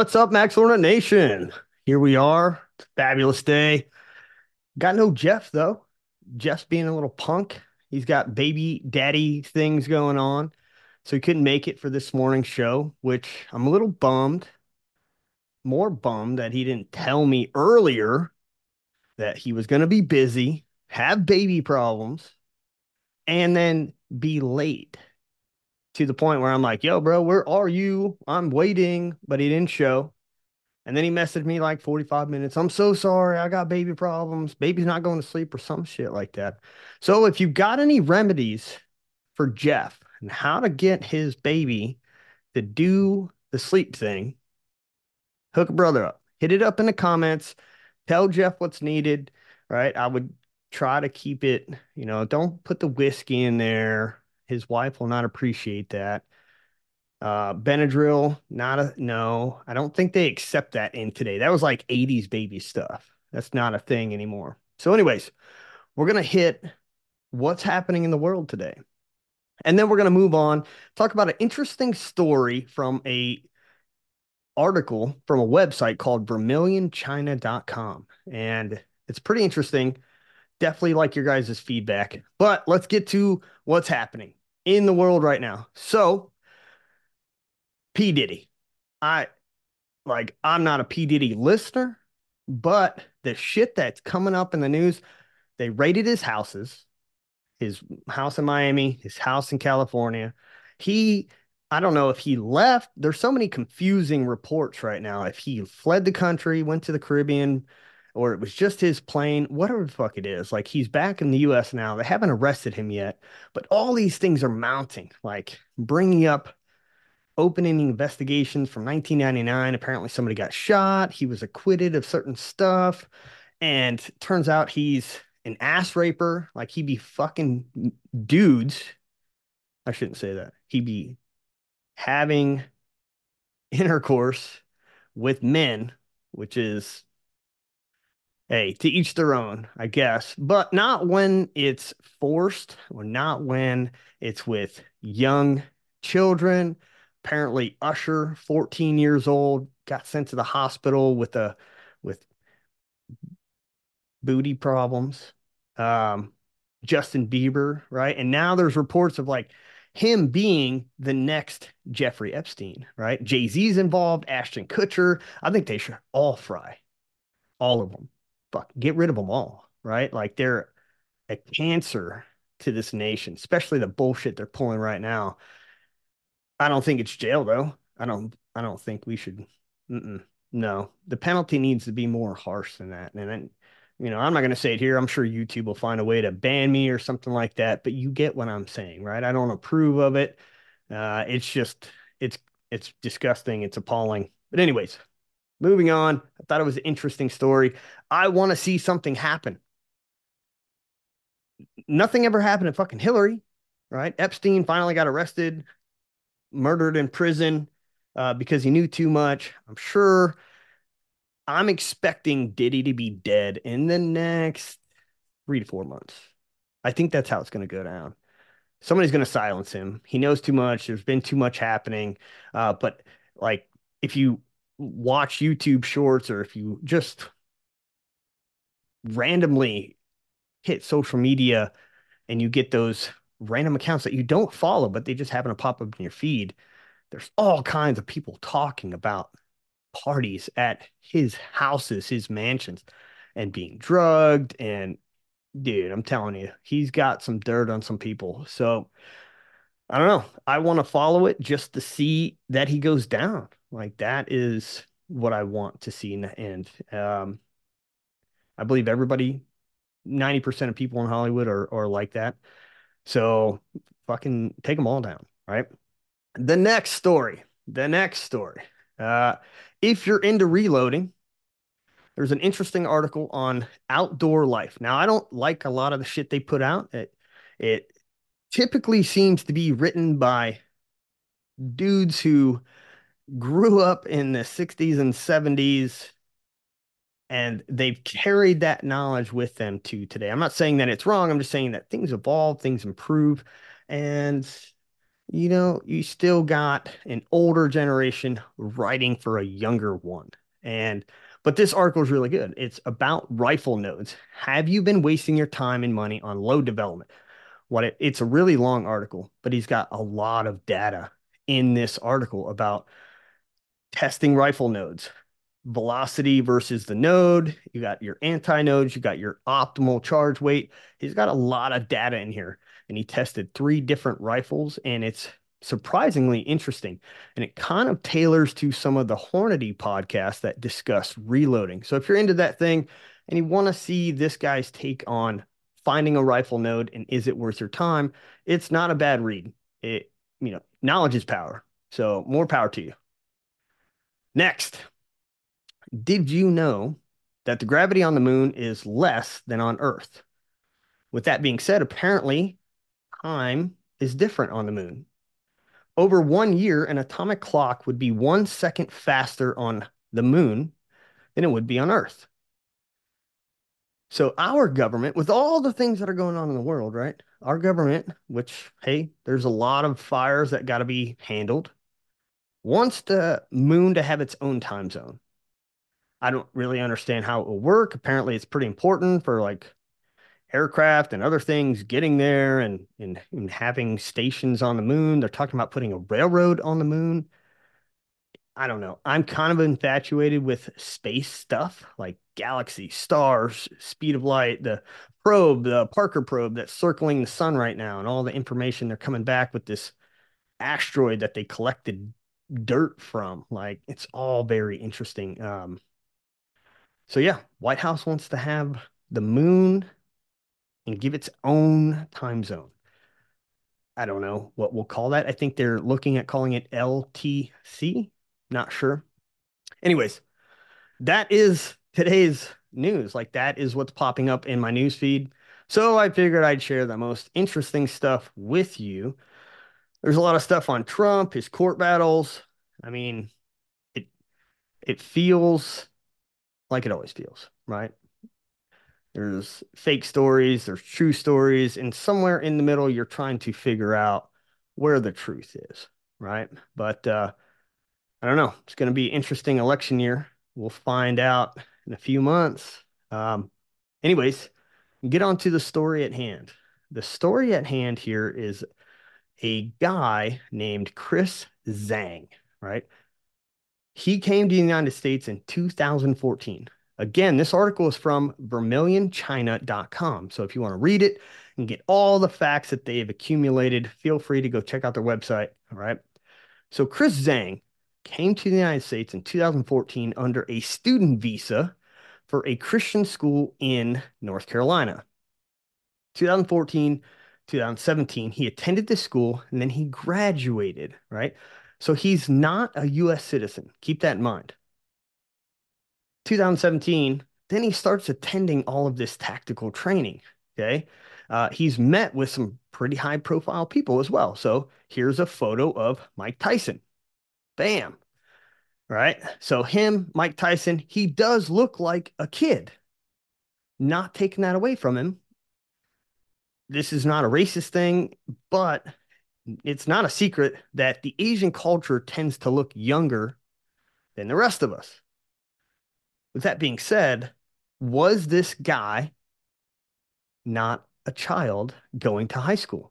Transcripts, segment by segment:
What's up, Max Hornet Nation? Here we are. It's a fabulous day. Got no Jeff, though. Jeff's being a little punk. He's got baby daddy things going on. So he couldn't make it for this morning's show, which I'm a little bummed, more bummed that he didn't tell me earlier that he was going to be busy, have baby problems, and then be late to the point where I'm like, yo, bro, where are you? I'm waiting, but he didn't show. And then he messaged me like 45 minutes. I'm so sorry. I got baby problems. Baby's not going to sleep or some shit like that. So if you've got any remedies for Jeff and how to get his baby to do the sleep thing, hook a brother up. Hit it up in the comments. Tell Jeff what's needed, right? I would try to keep it, don't put the whiskey in there. His wife will not appreciate that. Benadryl, not a no. I don't think they accept that in today. That was like 80s baby stuff. That's not a thing anymore. So, anyways, we're gonna hit what's happening in the world today. And then we're gonna move on, talk about an interesting story from a article from a website called vermillionchina.com. And it's pretty interesting. Definitely like your guys' feedback. But let's get to what's happening in the world right now. So, P. Diddy. I I'm not a P. Diddy listener, but the shit that's coming up in the news, they raided his house in Miami, his house in California. He, I don't know if he left. There's so many confusing reports right now. If he fled the country, went to the Caribbean, or it was just his plane, whatever the fuck it is. Like he's back in the US now. They haven't arrested him yet, but all these things are mounting, like bringing up opening investigations from 1999. Apparently, somebody got shot. He was acquitted of certain stuff. And turns out he's an ass raper. Like he'd be fucking dudes. I shouldn't say that. He'd be having intercourse with men, which is, hey, to each their own, I guess, but not when it's forced or not when it's with young children. Apparently, Usher, 14 years old, got sent to the hospital with booty problems. Um, Justin Bieber, right? And now there's reports of like him being the next Jeffrey Epstein, right? Jay-Z's involved, Ashton Kutcher. I think they should all fry, all of them. Fuck, get rid of them all, right? Like they're a cancer to this nation, especially the bullshit they're pulling right now. I don't think it's jail though. I don't think we should. No, the penalty needs to be more harsh than that. And then, I'm not going to say it here. I'm sure YouTube will find a way to ban me or something like that. But you get what I'm saying, right? I don't approve of it. It's just it's it's disgusting. It's appalling. But anyways, moving on. I thought it was an interesting story. I want to see something happen. Nothing ever happened to fucking Hillary, right? Epstein finally got arrested, murdered in prison because he knew too much. I'm expecting Diddy to be dead in the next 3 to 4 months. I think that's how it's going to go down. Somebody's going to silence him. He knows too much. There's been too much happening. But like, if you watch YouTube shorts or if you just randomly hit social media and you get those random accounts that you don't follow, but they just happen to pop up in your feed, there's all kinds of people talking about parties at his houses, his mansions, and being drugged. And dude, I'm telling you, he's got some dirt on some people. So I don't know. I want to follow it just to see that he goes down. Like that is what I want to see in the end. I believe everybody, 90% of people in Hollywood are like that. So fucking take them all down, right? The next story. The next story. Uh, if you're into reloading, there's an interesting article on outdoor life. Now, I don't like a lot of the shit they put out. It typically seems to be written by dudes who grew up in the 60s and 70s and they've carried that knowledge with them to today. I'm not saying that it's wrong. I'm just saying that things evolve, things improve. And you still got an older generation writing for a younger one. And but this article is really good. It's about rifle nodes. Have you been wasting your time and money on load development? It's a really long article, but he's got a lot of data in this article about testing rifle nodes, velocity versus the node. You got your anti-nodes, you got your optimal charge weight. He's got a lot of data in here, and he tested three different rifles, and it's surprisingly interesting. And it kind of tailors to some of the Hornady podcasts that discuss reloading. So if you're into that thing and you want to see this guy's take on finding a rifle node and is it worth your time, it's not a bad read. Knowledge is power. So more power to you. Next, did you know that the gravity on the moon is less than on Earth? With that being said, apparently time is different on the moon. Over 1 year, an atomic clock would be 1 second faster on the moon than it would be on Earth. So our government, with all the things that are going on in the world, right? Our government, which, hey, there's a lot of fires that got to be handled, wants the moon to have its own time zone. I don't really understand how it will work. Apparently, it's pretty important for like aircraft and other things getting there and having stations on the moon. They're talking about putting a railroad on the moon. I don't know. I'm kind of infatuated with space stuff like galaxy, stars, speed of light, the probe, the Parker probe that's circling the sun right now, and all the information they're coming back with this asteroid that they collected dirt from. Like it's all very interesting. So yeah, White House wants to have the moon and give its own time zone. I don't know what we'll call that. I think they're looking at calling it LTC. Not sure. Anyways, that is today's news. Like that is what's popping up in my news feed. So I figured I'd share the most interesting stuff with you. There's a lot of stuff on Trump, his court battles. I mean, it it feels like it always feels, right? There's fake stories, there's true stories, and somewhere in the middle, you're trying to figure out where the truth is, right? But I don't know. It's going to be an interesting election year. We'll find out in a few months. Um, anyways, get on to the story at hand. The story at hand here is a guy named Chris Zhang, right? He came to the United States in 2014. Again, this article is from vermilionchina.com. So if you want to read it and get all the facts that they have accumulated, feel free to go check out their website. All right. So Chris Zhang came to the United States in 2014 under a student visa for a Christian school in North Carolina. 2014, 2017, he attended this school and then he graduated, right? So he's not a US citizen. Keep that in mind. 2017, then he starts attending all of this tactical training. Okay. He's met with some pretty high profile people as well. So here's a photo of Mike Tyson. Bam. Right. So him, Mike Tyson, he does look like a kid. Not taking that away from him. This is not a racist thing, but it's not a secret that the Asian culture tends to look younger than the rest of us. With that being said, was this guy not a child going to high school?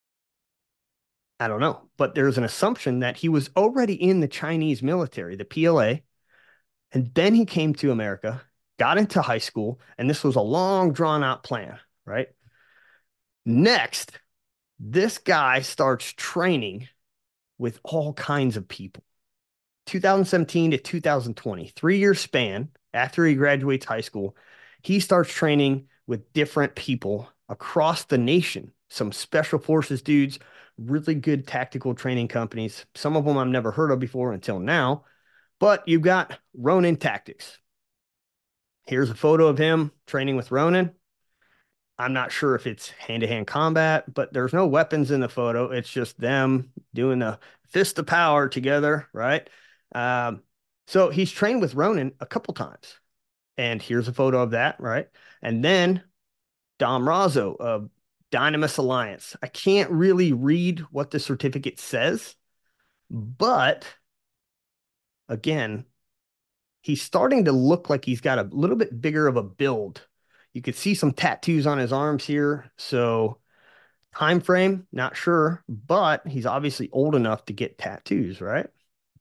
I don't know, but there's an assumption that he was already in the Chinese military, the PLA, and then he came to America, got into high school, and this was a long drawn out plan, right? Next, this guy starts training with all kinds of people. 2017 to 2020, 3 year span after he graduates high school, he starts training with different people across the nation. Some special forces dudes, really good tactical training companies. Some of them I've never heard of before until now. But you've got Ronin Tactics. Here's a photo of him training with Ronin. I'm not sure if it's hand-to-hand combat, but there's no weapons in the photo. It's just them doing the fist of power together, right? Um, so he's trained with Ronin a couple times. And here's a photo of that, right? And then Dom Razzo, Dynamis Alliance. I can't really read what the certificate says, but again, he's starting to look like he's got a little bit bigger of a build. You could see some tattoos on his arms here. So time frame, not sure, but he's obviously old enough to get tattoos, right?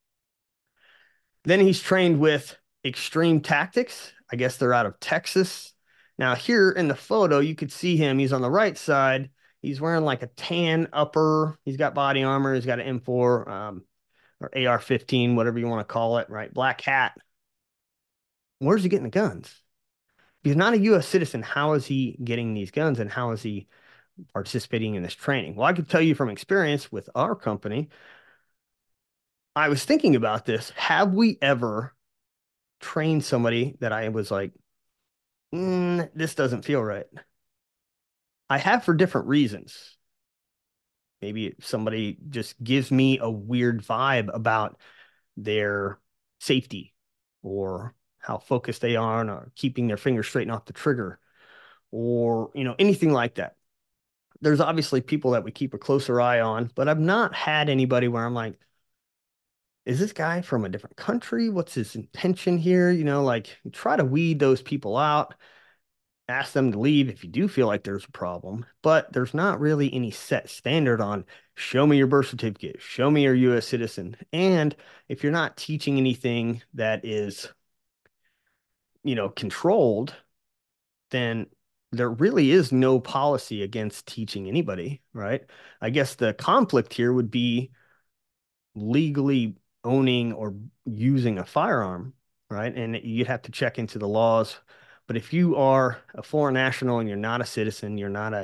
Then he's trained with Extreme Tactics. I guess they're out of Texas. Now, here in the photo, you could see him. He's on the right side. He's wearing like a tan upper. He's got body armor. He's got an M4 or AR-15, whatever you want to call it, right? Black hat. Where's he getting the guns? He's not a U.S. citizen. How is he getting these guns and how is he participating in this training? Well, I could tell you from experience with our company, I was thinking about this. Have we ever trained somebody that I was like, this doesn't feel right? I have for different reasons. Maybe somebody just gives me a weird vibe about their safety or how focused they are on keeping their fingers straight off the trigger or, anything like that. There's obviously people that we keep a closer eye on, but I've not had anybody where I'm like, is this guy from a different country? What's his intention here? Like try to weed those people out, ask them to leave if you do feel like there's a problem. But there's not really any set standard on show me your birth certificate, show me your US citizen. And if you're not teaching anything that is, controlled, then there really is no policy against teaching anybody, right? I guess the conflict here would be legally owning or using a firearm, right? And you'd have to check into the laws. But if you are a foreign national and you're not a citizen, you're not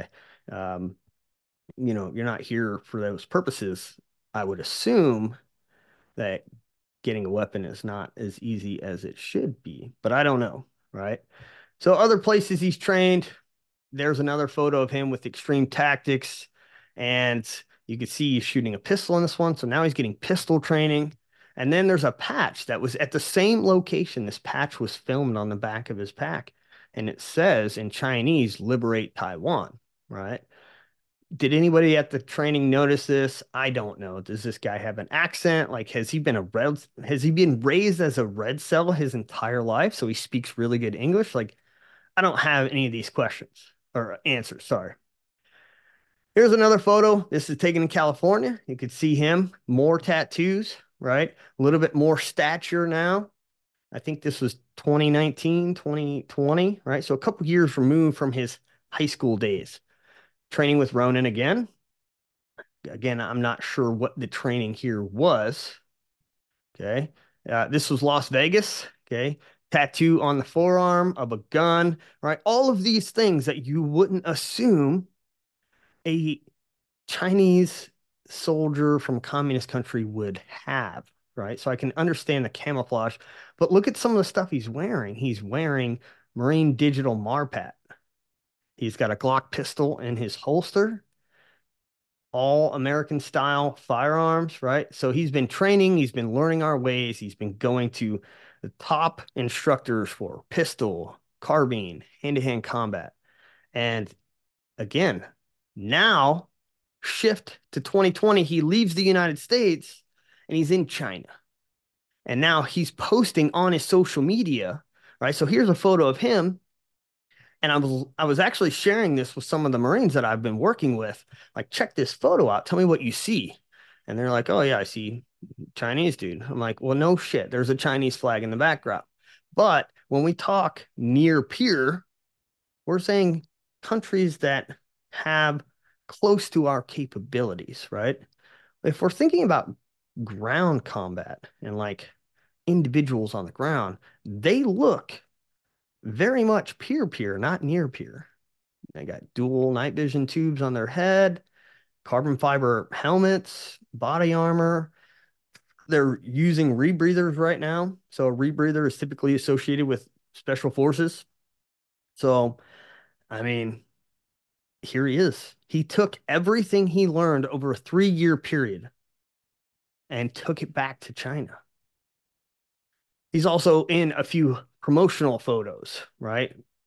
you're not here for those purposes, I would assume that getting a weapon is not as easy as it should be. But I don't know, right? So other places he's trained, there's another photo of him with Extreme Tactics, and you can see he's shooting a pistol in this one. So now he's getting pistol training. And then there's a patch that was at the same location. This patch was filmed on the back of his pack, and it says in Chinese, "Liberate Taiwan," right? Did anybody at the training notice this? I don't know. Does this guy have an accent? Like, has he been raised as a red cell his entire life? So he speaks really good English? Like, I don't have any of these questions or answers. Sorry. Here's another photo. This is taken in California. You could see him, more tattoos, right? A little bit more stature now. I think this was 2019, 2020, right? So a couple years removed from his high school days. Training with Ronin again. Again, I'm not sure what the training here was. Okay. This was Las Vegas. Okay. Tattoo on the forearm of a gun, right? All of these things that you wouldn't assume a Chinese soldier from a communist country would have, right? So I can understand the camouflage, but look at some of the stuff he's wearing. He's wearing Marine Digital Marpat. He's got a Glock pistol in his holster, all American style firearms, right? So he's been training, he's been learning our ways, he's been going to the top instructors for pistol, carbine, hand-to-hand combat. And again, now shift to 2020, he leaves the United States and he's in China. And now he's posting on his social media, right? So here's a photo of him. And I was actually sharing this with some of the Marines that I've been working with. Like, check this photo out. Tell me what you see. And they're like, oh yeah, I see Chinese dude. I'm like, well, no shit. There's a Chinese flag in the background. But when we talk near peer, we're saying countries that have close to our capabilities, right? If we're thinking about ground combat and like individuals on the ground, they look very much peer, not near peer. They got dual night vision tubes on their head, carbon fiber helmets, body armor. They're using rebreathers right now. So a rebreather is typically associated with special forces. So, I mean, here he is. He took everything he learned over a 3-year period and took it back to China. He's also in a few promotional photos, right?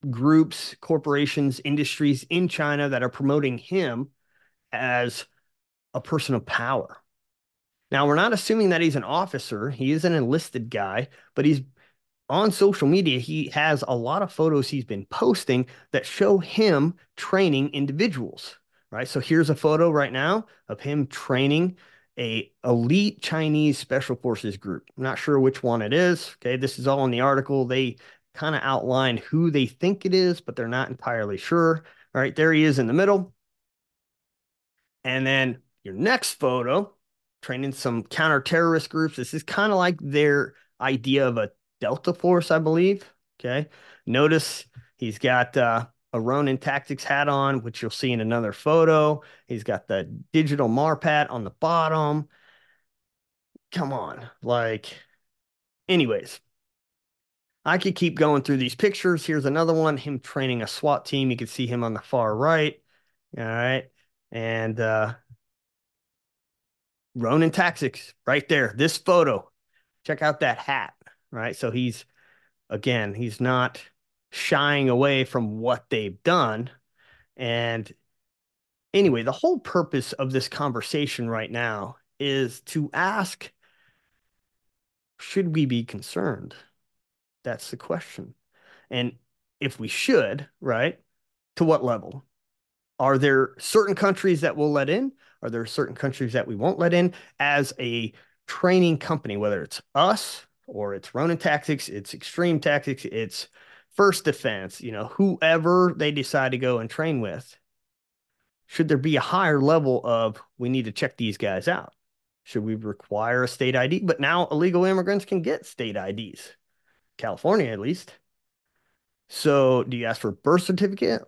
groups, corporations, industries in China that are promoting him as a person of power. Now, we're not assuming that he's an officer. He is an enlisted guy, but he's on social media. He has a lot of photos he's been posting that show him training individuals, right? So here's a photo right now of him training a elite Chinese special forces group. I'm not sure which one it is. Okay, this is all in the article. They kind of outline who they think it is, but they're not entirely sure. All right, there he is in the middle. And then your next photo, training some counter-terrorist groups. This is kind of like their idea of a Delta Force, I believe. Okay. Notice he's got a Ronin Tactics hat on, which you'll see in another photo. He's got the digital MARPAT on the bottom. Come on. Like, anyways, I could keep going through these pictures. Here's another one, him training a SWAT team. You can see him on the far right. All right. And Ronin Tactics right there. This photo. Check out that hat, right? So he's not shying away from what they've done. And anyway, the whole purpose of this conversation right now is to ask, should we be concerned? That's the question. And if we should, right, to what level? Are there certain countries that we'll let in? Are there certain countries that we won't let in as a training company, whether it's us or it's Ronin Tactics, it's Extreme Tactics, it's First Defense, whoever they decide to go and train with? Should there be a higher level of we need to check these guys out? Should we require a state ID? But now illegal immigrants can get state IDs, California at least. So do you ask for a birth certificate?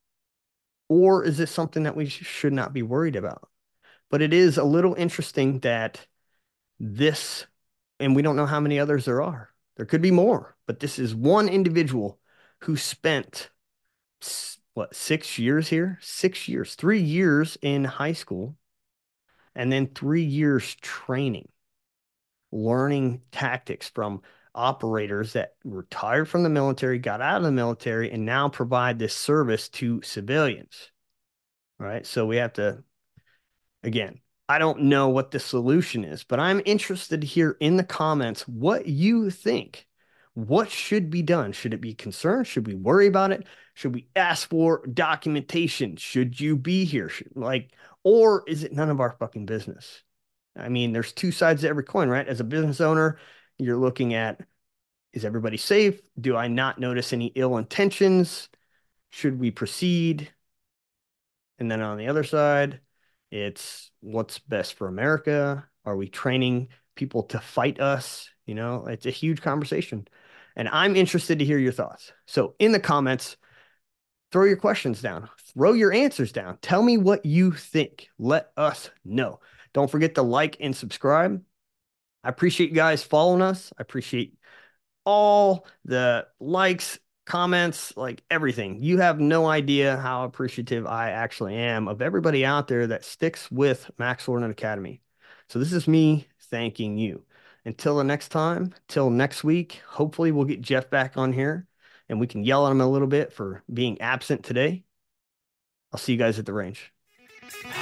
Or is this something that we should not be worried about? But it is a little interesting that this, and we don't know how many others there are. There could be more, but this is one individual who spent, what, 6 years here? 6 years, 3 years in high school, and then 3 years training, learning tactics from operators that retired from the military, got out of the military, and now provide this service to civilians. All right. So we have to, again, I don't know what the solution is, but I'm interested to hear in the comments what you think. What should be done? Should it be concerned? Should we worry about it? Should we ask for documentation? Should you be here? Or is it none of our fucking business? I mean, there's two sides to every coin, right? As a business owner, you're looking at, is everybody safe? Do I not notice any ill intentions? Should we proceed? And then on the other side, it's what's best for America. Are we training people to fight us? It's a huge conversation. And I'm interested to hear your thoughts. So in the comments, throw your questions down, throw your answers down. Tell me what you think. Let us know. Don't forget to like and subscribe. I appreciate you guys following us. I appreciate all the likes, comments, like everything. You have no idea how appreciative I actually am of everybody out there that sticks with Max Lornan Academy. So this is me thanking you. Until the next time, till next week, hopefully we'll get Jeff back on here and we can yell at him a little bit for being absent today. I'll see you guys at the range.